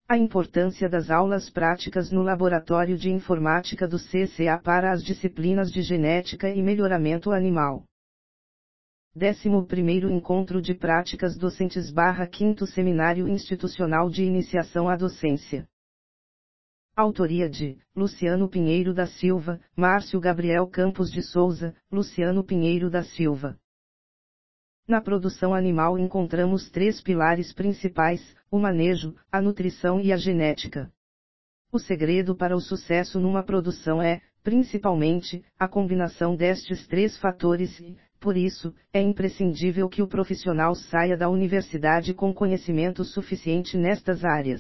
A importância das aulas práticas no Laboratório de Informática do CCA para as disciplinas de Genética e Melhoramento Animal. 11º Encontro de Práticas Docentes / 5º Seminário Institucional de Iniciação à Docência. Autoria de Luciano Pinheiro da Silva, Márcio Gabriel Campos de Souza, Luciano Pinheiro da Silva. Na produção animal encontramos 3 pilares principais: o manejo, a nutrição e a genética. O segredo para o sucesso numa produção é, principalmente, a combinação destes 3 fatores e, por isso, é imprescindível que o profissional saia da universidade com conhecimento suficiente nestas áreas.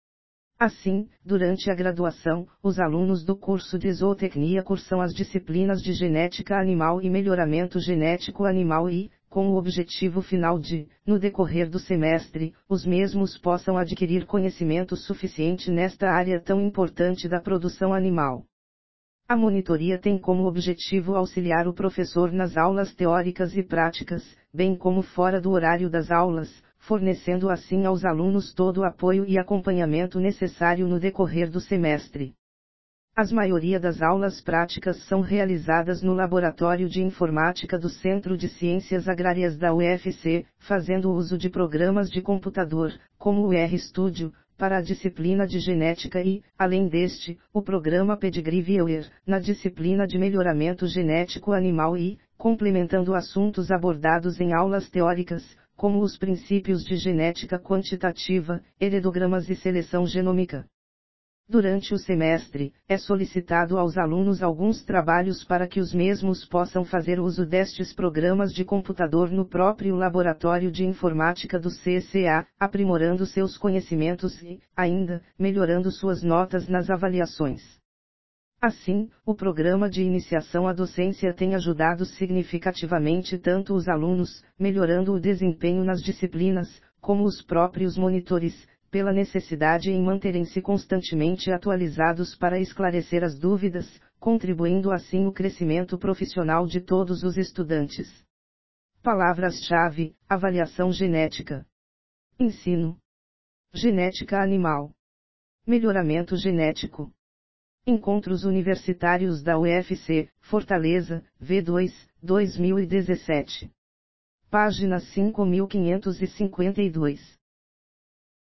Assim, durante a graduação, os alunos do curso de zootecnia cursam as disciplinas de genética animal e melhoramento genético animal e, com o objetivo final de, no decorrer do semestre, os mesmos possam adquirir conhecimento suficiente nesta área tão importante da produção animal. A monitoria tem como objetivo auxiliar o professor nas aulas teóricas e práticas, bem como fora do horário das aulas, fornecendo assim aos alunos todo o apoio e acompanhamento necessário no decorrer do semestre. A maioria das aulas práticas são realizadas no Laboratório de Informática do Centro de Ciências Agrárias da UFC, fazendo uso de programas de computador, como o RStudio, para a disciplina de Genética e, além deste, o programa Pedigree Viewer, na disciplina de Melhoramento Genético Animal e, complementando assuntos abordados em aulas teóricas, como os princípios de genética quantitativa, heredigramas e seleção genômica. Durante o semestre, é solicitado aos alunos alguns trabalhos para que os mesmos possam fazer uso destes programas de computador no próprio Laboratório de Informática do CCA, aprimorando seus conhecimentos e, ainda, melhorando suas notas nas avaliações. Assim, o programa de iniciação à docência tem ajudado significativamente tanto os alunos, melhorando o desempenho nas disciplinas, como os próprios monitores, pela necessidade em manterem-se constantemente atualizados para esclarecer as dúvidas, contribuindo assim o crescimento profissional de todos os estudantes. Palavras-chave: avaliação genética, ensino, genética animal, melhoramento genético. Encontros Universitários da UFC, Fortaleza, V2, 2017. Página 5552.